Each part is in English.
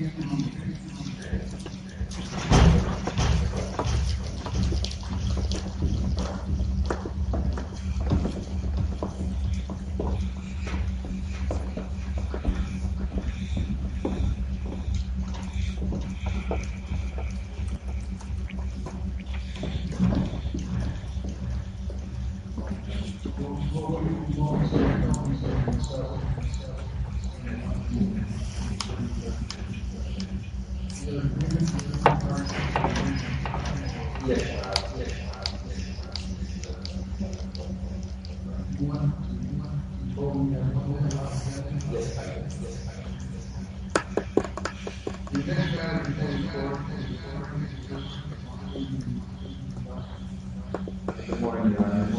Good morning, Your Honor.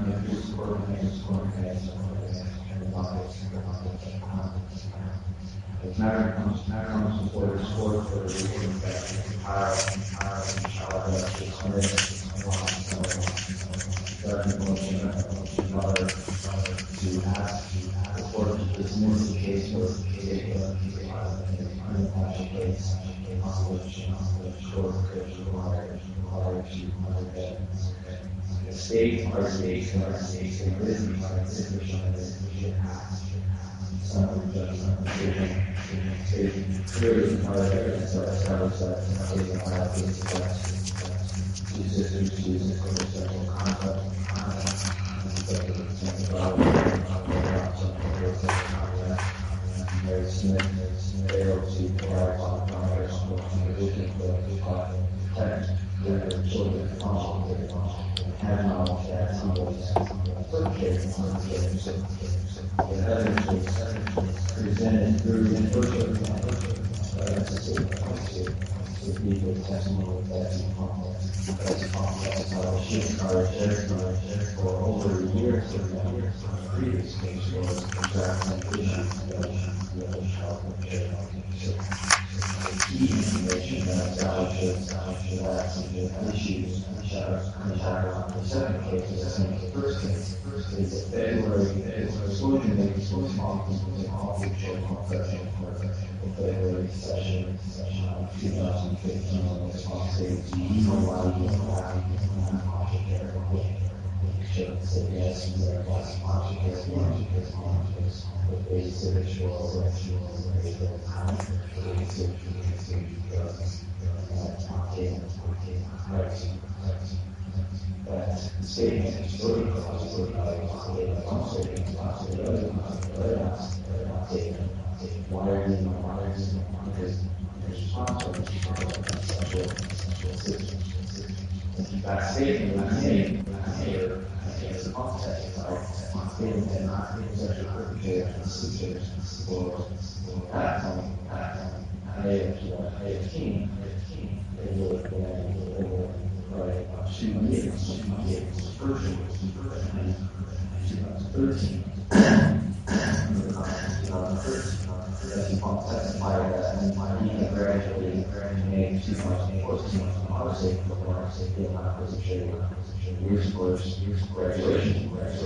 As matter comes before this court for the reason that the entire child justice judgment motion to ask the court to dismiss the case for unattached case on which the court could require to the state or states and business summary judgment decision clearly requires evidence that establishes that the two sisters use sexual conduct Mary Smith failed to provide contact their children had knowledge that he was perpetrating on the case. The evidence was presented through the virtual to be the testimony that he she encouraged for over a year to the previous case was addressing issues of child key information that establishes the issues on the second case, the first case, is that February exclusion made so small in the February session 2015 responsibility to said yes, there was the basic that statement is really why are you responsible that statement was made here as a context of statement that not sexual perpetrator of sisters or that time I have 15 they were 2 years first 2013 as you can testify that he gradually made 2014 obviously not perpetrated years course graduation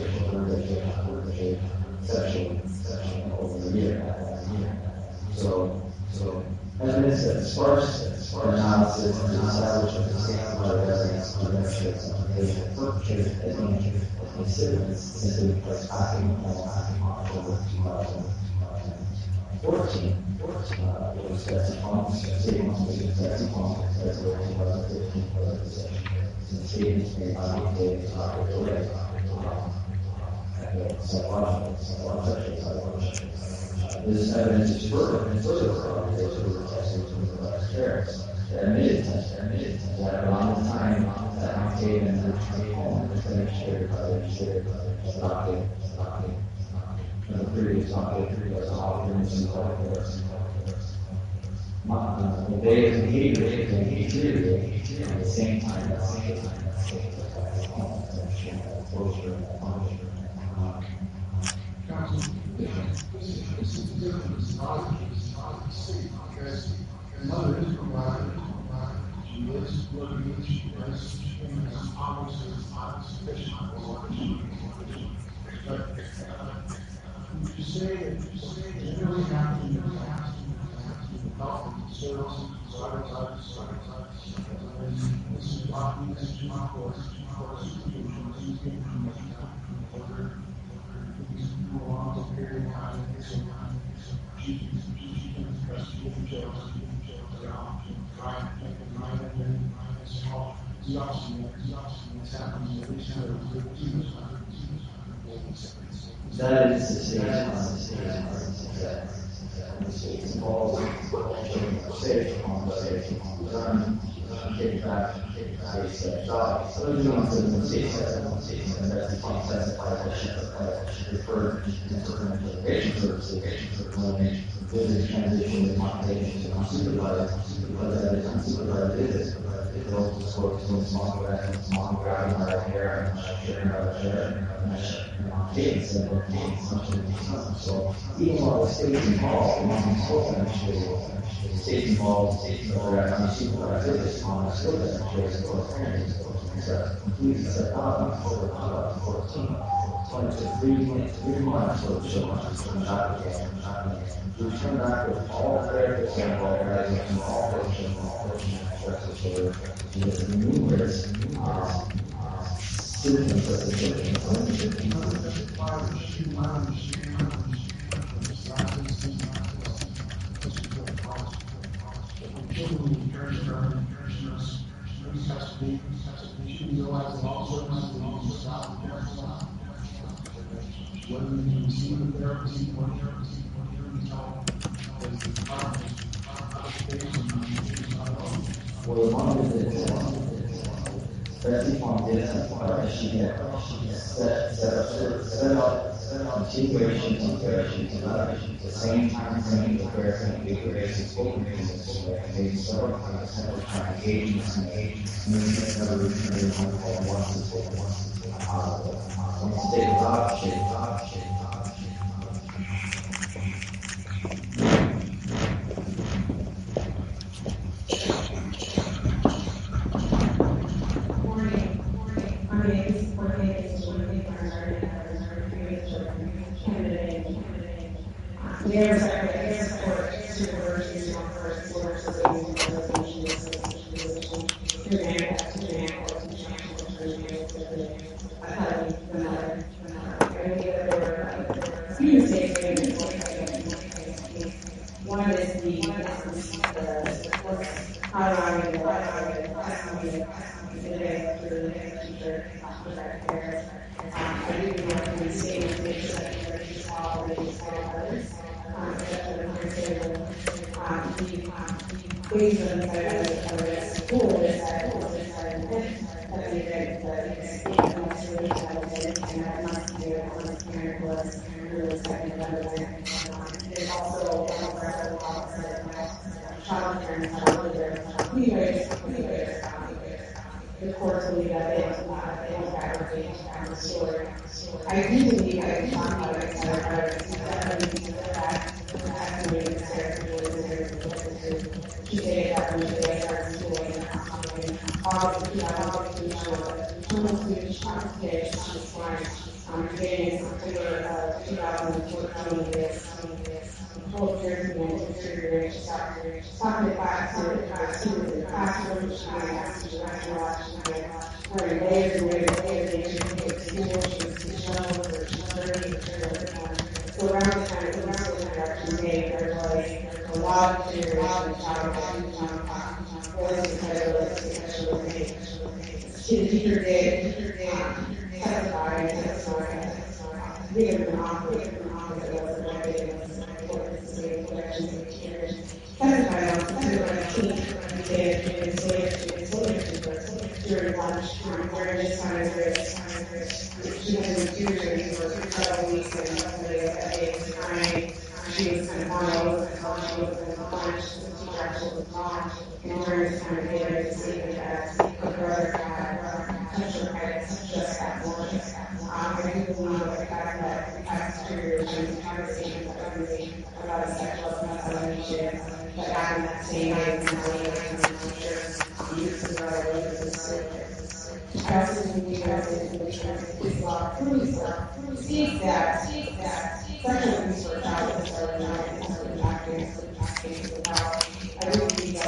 session over a year. So evidence that sparse analysis and establishment of the same evidence on the perpetrated as incidents simply because acting on October 2014 was that's upon statements made in February 2015 and statements made by the date of October this evidence is further corroborated through the testimony of the parents that admitted that around the time that Octave and her home was demonstrated by the Octave and the previous Octave was offerings and other the day of the behavior at the same time that Octave this is different. It's not the same because your mother is provided. She is working. She has obviously not sufficient for what she needs. But you say that you really have to help them say That is the stage it's involved stage run, kick back, stage stop. So those nuances in stage and that's the concept of referred to integration services when business transition to population to unsupervised, because that is unsupervised business. It also focus on small grabbing our hair and sharing our share and kids and kids. So even while the state's involved in consulting initiatives, the state's involved whether that's unsupervised business on a skill demonstration or parents. It's completely set up in October 2014. So it took 3 months for the children to come back again. We returned back with all the therapists and all guys from all portions so there's numerous symptoms of the well, the one Betsy Fontaine, she set up continuation at the same time frame of where the basic spoken business and they several times trying to engage movement evolutionary once they adopt shape. One is the the course will be that it will fabricate the story. I do believe that it's not about it, definitely that estimating the she said that when they started school in August of 2002, almost conversation was fine. Beginning in September 2014, this whole year and talking about students in the classroom, she was asked to watch wearing layers and layers they should take school, she was too shown, or she's 30, so around the time the research actually made, there was a lot of generation of child that was incredible, especially made. The teacher did testify and give an offer that was important to say collections of teachers. Testified on September 19th, the day of June during lunch, during this time of this, she had been tutoring for several weeks and that day was crying. She was kind of on over until she was in lunch. The teacher actually was gone. And during this time of day, I was sleeping that her brother had touched her head just that morning. I do believe that the fact that the past 2 years there was a conversation about a sexual assault that happened that same night and now later in the future, years ago, I also believe that this law proves sees that sexual abuse for a child is not impacting without. I really believe that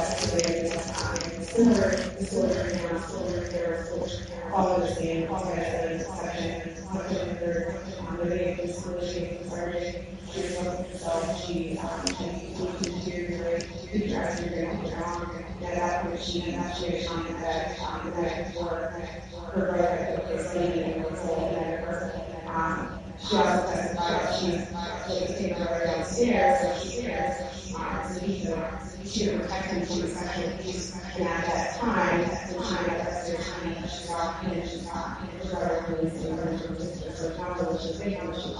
similar disclosure there, follow the same section, the video disclosure started. She was looking herself, she looked into future accident wrong. At that point, she had commented that the night before her brother took place and was told that she also testified that she was taking her brother downstairs, so she could protect him from sexual abuse. And at that time, when she went upstairs, she saw her brother released in her so counsel, which is big, how much she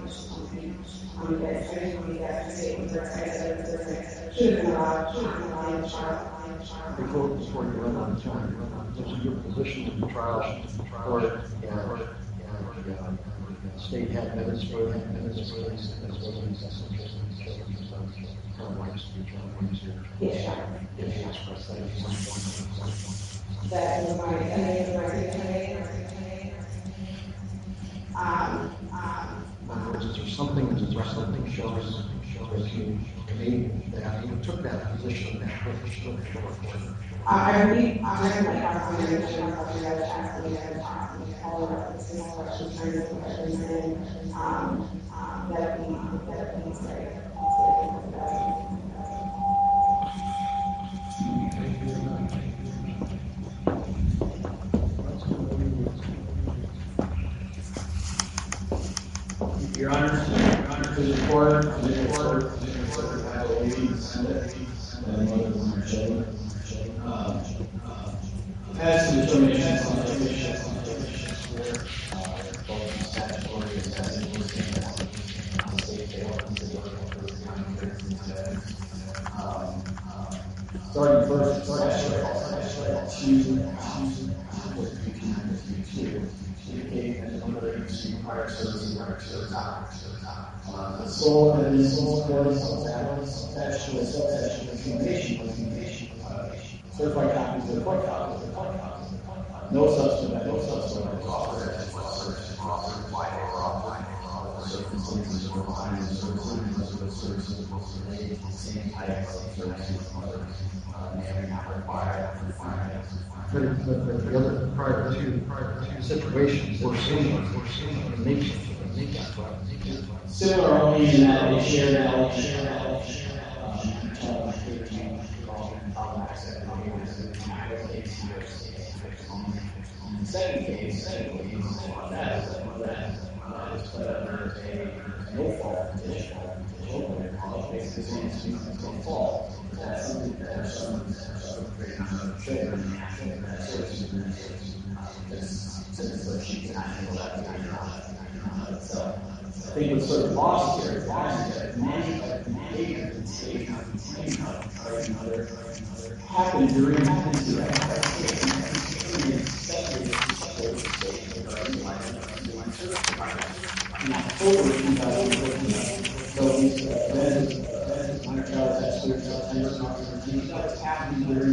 I didn't believe that the statement was should have been allowed in the trial. Before you run on time, this is your position in the trial court and the state had minutes for as well as That was my in other words, is there something shows that you made that you took that position that I believe I have my confirmation of the other asking all of the same questions and that we say. Your Honor, to the court, I believe the Senate and one of them are children. As to the determinations on the commission, both statutory and state starting first, indicate that the number of prior services the sole and the sole course of statutory subsection of communication certified copies of the court copies. No subsequent offered as circumstances or requirements or services related to the same type of services may not require But the other prior to situations were similar in nature. Similar only in that they share that second case, that is no fault petition. That's something that some children so she can handle that. So I think what's sort of lost here is that many of the behaviors in state happened during the in October 2014, so these minor child experts, that was happening during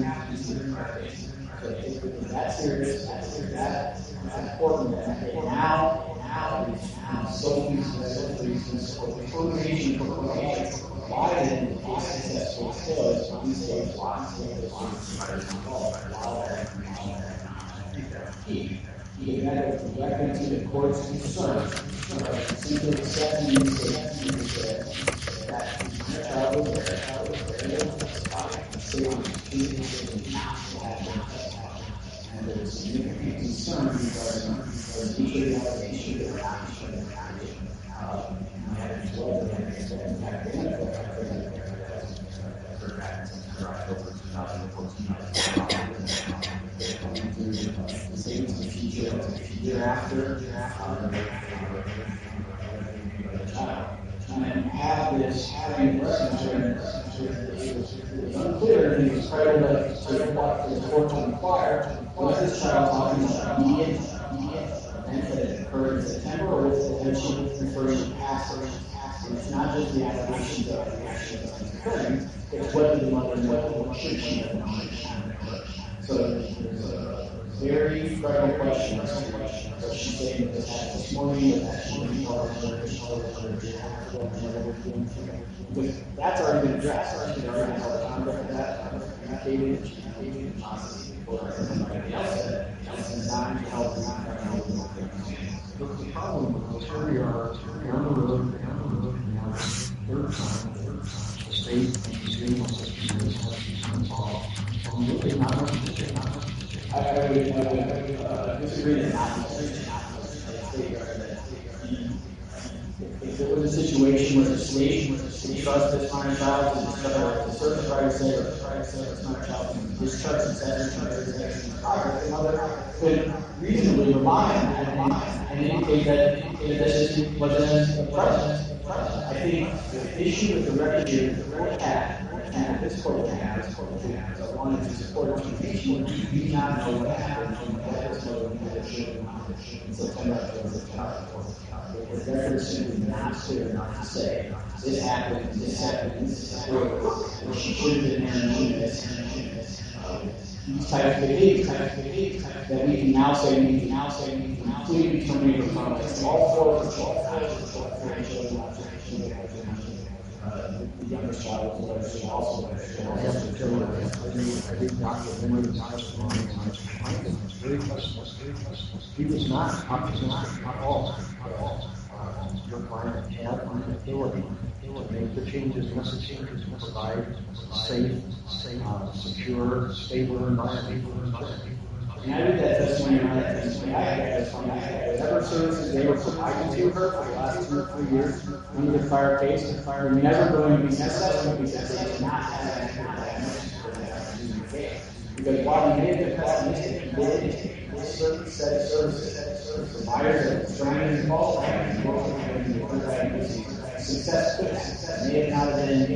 that's serious, that's important. Now it's so reasons for termination why did the successful sales on these states he had a record to the court's concern, simply accepting that the child was there, and there was significant concern regarding the teacher evaluation or action Thereafter, and have this having it was unclear that he was trying to the court to inquire, was this child talking about immediate events that occurred in September, or is it that she referring to past? It's not just the allegations of the action that's occurring, it's whether the mother knows what should she have known. So there's a very credible question. So she's saying that this morning, that she was that's already been addressed. That's already been addressed. educated, or somebody else said, it's designed to help them. But the problem is, here we are, down the road, now, third time, the state and the school system is involved. And really not much to say, not much to say. I would disagree that not if it was a situation where the state trusts this minor child to certify to say it's not child to discharge and sentence and progress, the mother could reasonably rely on that and indicate that this wasn't present. I think the issue with the record here is the court had, and this court has, I wanted to support education. We do not know what happened when this mother in September of 2004. The record is simply not clear enough to say this happened, this or she should have been there and these types of behaviors that we can now say we can completely terminate the context. All four of the youngest child was also I have to tell you, I did not get memory of the testimony, and I was finding it's very pessimistic. He was not optimistic at all. Your client had the ability to make the changes necessary to provide a safe, secure, stable environment. And I did that testimony on that testimony. I had whatever services they were providing to her for the last 2 or 3 years under the fire case, were never going to be successful because they did not have that diagnosis for that. Because while he may have been pessimistic, he did a certain set of services. Providers that were trying to involve success may have not been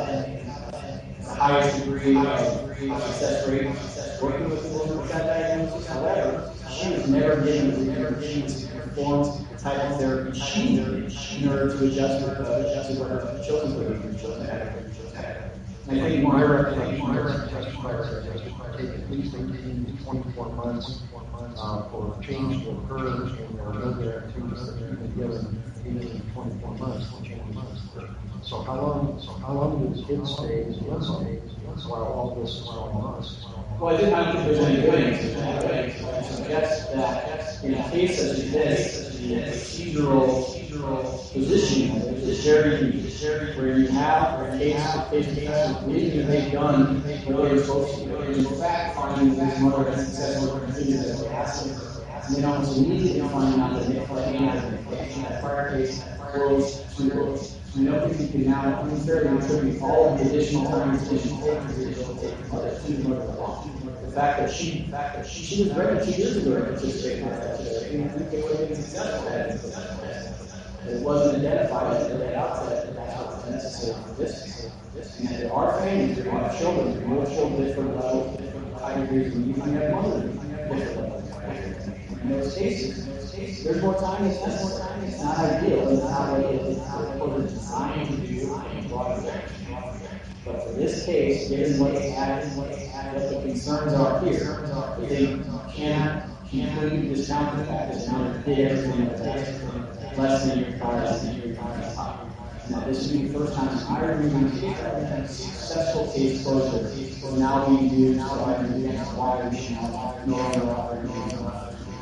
the highest degree of success rate working with the woman with that diagnosis. However, she was never given the opportunity to perform the type of therapy she needed in order to adjust to what her children would have. And I think my recollection testified that it would take at least 18 to 24 months for change to occur, and there are other activities that have been given 18 to 24 months to change. So how long do the kids stay in limbo while all this is going on? Well, I don't think there's any good answer to that. I suggest that in a case such as this, the procedural position is very where you have a case professional believing that they've done what they're supposed to do. In fact, finding that this mother has successfully completed as they asked them, and then almost immediately finding out that that prior case closed. We don't think you can now unfairly attribute all of the additional time that she taken to the mother along. The fact that she was ready 2 years ago to participate in that, and we think it was successful at it. It wasn't identified at the outset that that's what was necessary for this. And there are families, there are children, there are children different levels, different high degrees, and you have mothers different levels. In those cases, there's more time. It's not ideal. It's not what it's designed to do in broad effect. But for this case, given what the concerns are here, they cannot completely discount the fact that now they did everything that's less than your time. Now, this would be the first time I remember a successful case closure. So now we do now I can against why we should no longer offer.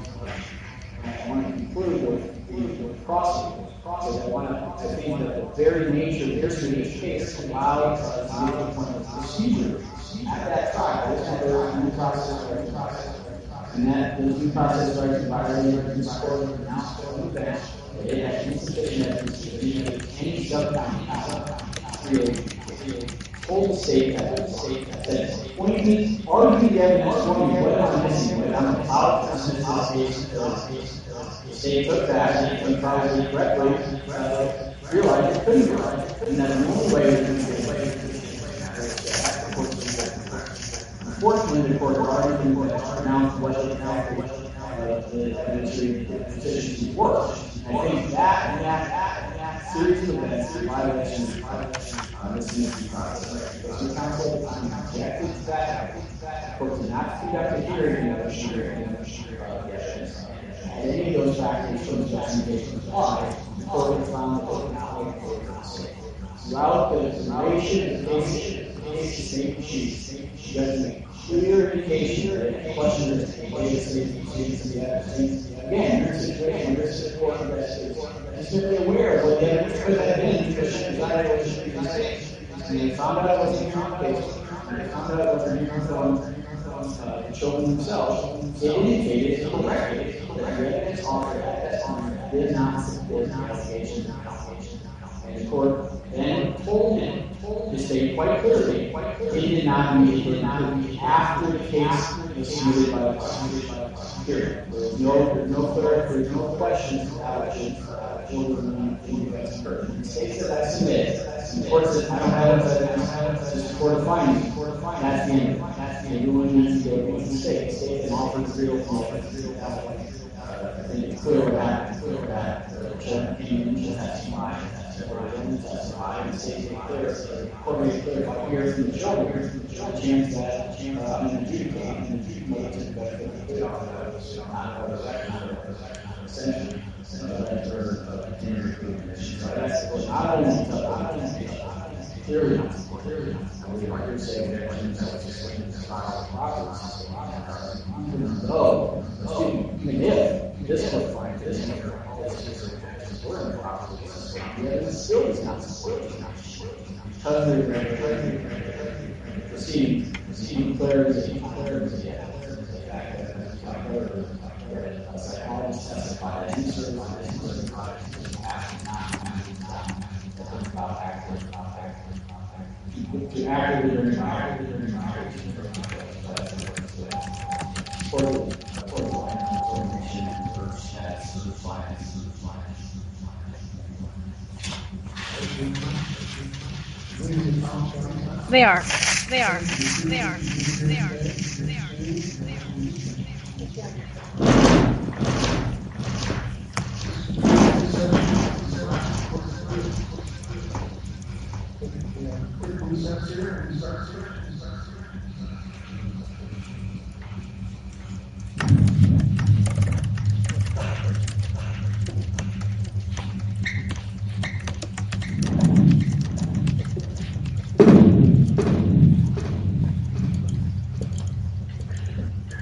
I want to conclude with process. I think that the very nature of this case allows us to make a point of procedure at that trial. There's due process, and that those due process rights are violated in support of the announced on the bench. It has insufficient evidence to lead any subcounty create total state that pointing, argue the evidence for me, what I'm missing, but I'm about to dismiss this case. The state took that and probably correctly realized it couldn't be right, and that the only way it could be unfortunately, the court already announced what the administrative positions were. I think that series of events violations this needs process. The council objected to that. The court did not conduct a hearing of the evidence. And any of those factors from the justification apply, the court found that they were not making a case. Throughout the duration of the case, takes the same sheet, she doesn't make clear indication that a question is again, you're in a situation where this is important that is simply aware of what the evidence could have been because she decided what she could say. And they found out it was a case, and they found out it was hearing from the children themselves. It indicated correctly that the evidence offered at that time did not support the allegation. And the court then told him to state quite clearly he did not meet after the case was submitted by the prosecutor. There's no questions about children being hurt. In the states that I submit, the court said, I don't have evidence, this court of findings. That's the end. Everyone needs to go to the state and offer the real I think it's clear that children came into testify, and the state made clear, the court made clear by hearing from the children, the chance that an adjudicating to the benefit of the not essentially, that's her continuing condition. So that's not only clearly not we are here saying that themselves just like this file of properties. Though, even if this would find this here, all this is we're in the properties, the evidence still is not supported. Because they're receiving clarity, the fact that psychologists testify that any certain products to actively during They are.